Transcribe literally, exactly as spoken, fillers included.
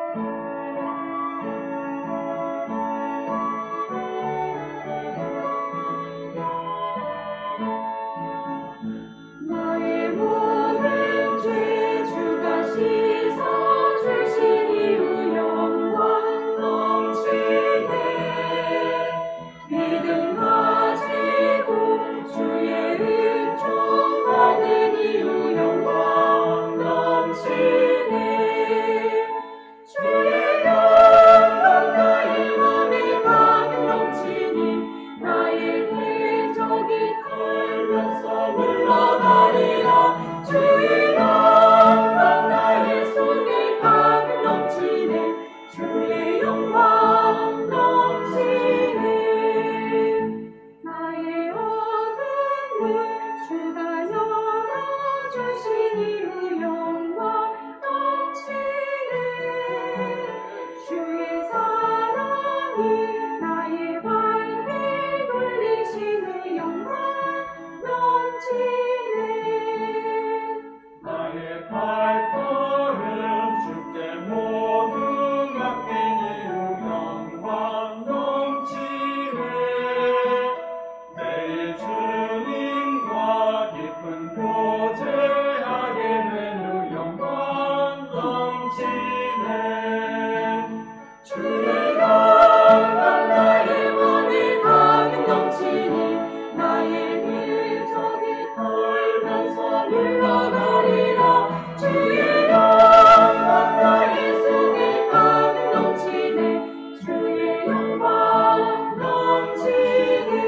나의 모든 죄 주가 씻어주신 이후 영광 넘치네. 믿음 가지고 주의 은총 받는 이후 영광 넘치네. 주의 영광 나의 맘에 막 넘치니 나의 대적이 떨면서 물러가리라. 주의 영광 나의 속에 막 넘치네. 주의 영광 넘치네. 나의 어둠을 주가 열어주신 이후 영광 넘치네. 주의 사랑이 나의 발길 돌리시네. 영광 넘치네. 나의 발걸음 주께 모두 맡긴 이후 영광 넘치네. 매일 주님과 깊은 교제하게 된 후 영광 넘치네. 주의 영광 나의 맘에 막 넘치니 나의 대적이 떨면서 물러가리라. 주의 영광 나의 속에 막 넘치네. 주의 영광 넘치네.